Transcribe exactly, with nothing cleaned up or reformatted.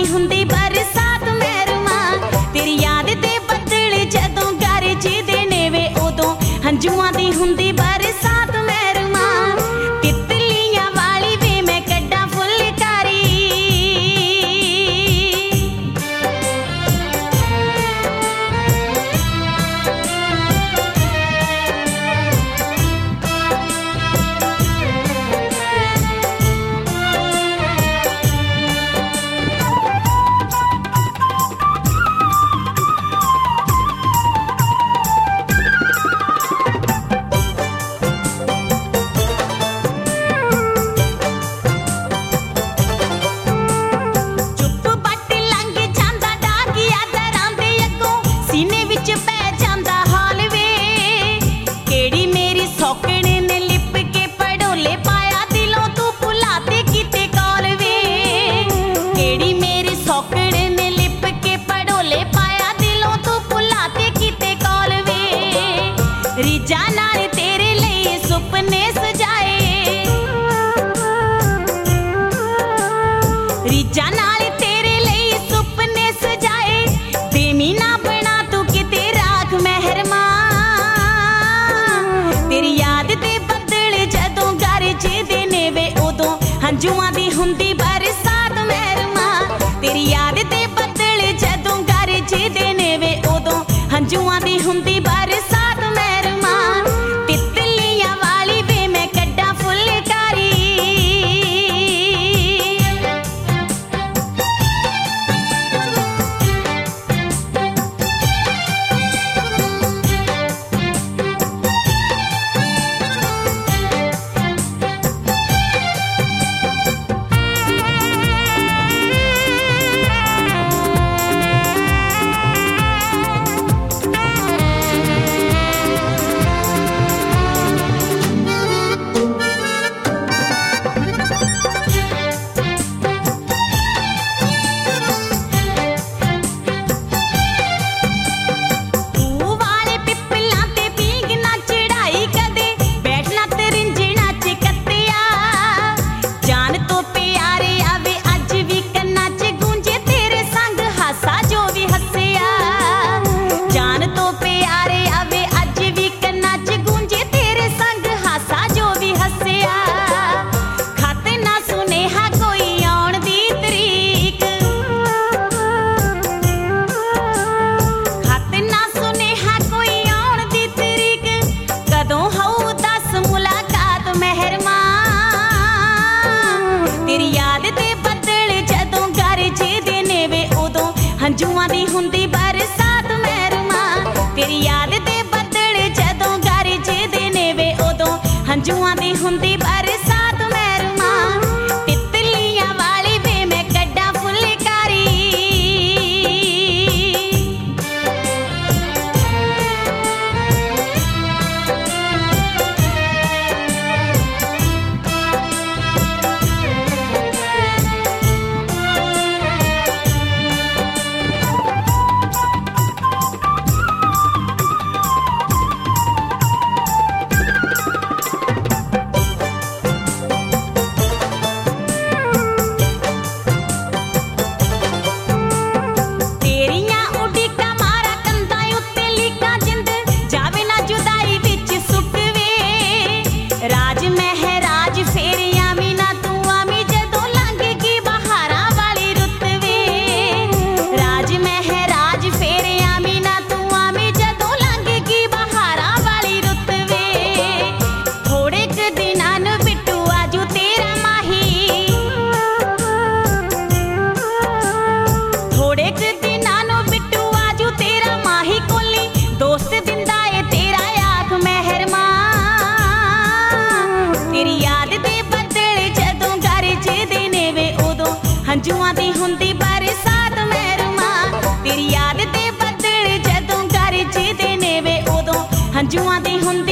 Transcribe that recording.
हुंदी बरसात महरमा, तेरी याद दे बदल जदों गरजदे ने वे उदों हंजुआं दी हुंदी बरसात महरमा। तितलियां वाली वे मैं कड्डां फुलकारी, रीजा नाल तेरे लिए सुपने सजाए, रीजा नाल तेरे लिए सुपने सजाए। बेमी ना बना तू किते राख महरमा, तेरी याद दे बदल जदों गरजदे ने वे उदों हंजुआं दी हुंदी बरसात महरमा। तेरी याद दे बदल जदों गरजदे ने वे उदों हंजुआं दी हुंदी बरसात महरमा। तितलियां वाली वे मैं कड्डां फुलकारी, हंजुआं दी हुंदी बरसात महरमा। तेरी याद दे बदल जदों गरजदे ने वे उदों हंजुआं दी हुंदी बरसात महरमा। तितलियां वाली वे मैं कड्डां फुलकारी, हंजुआं दी हुंदी बरसात महरमा। तेरी याद दे बदल जदों गरजदे ने वे उदों हंजुआं दी हुंदी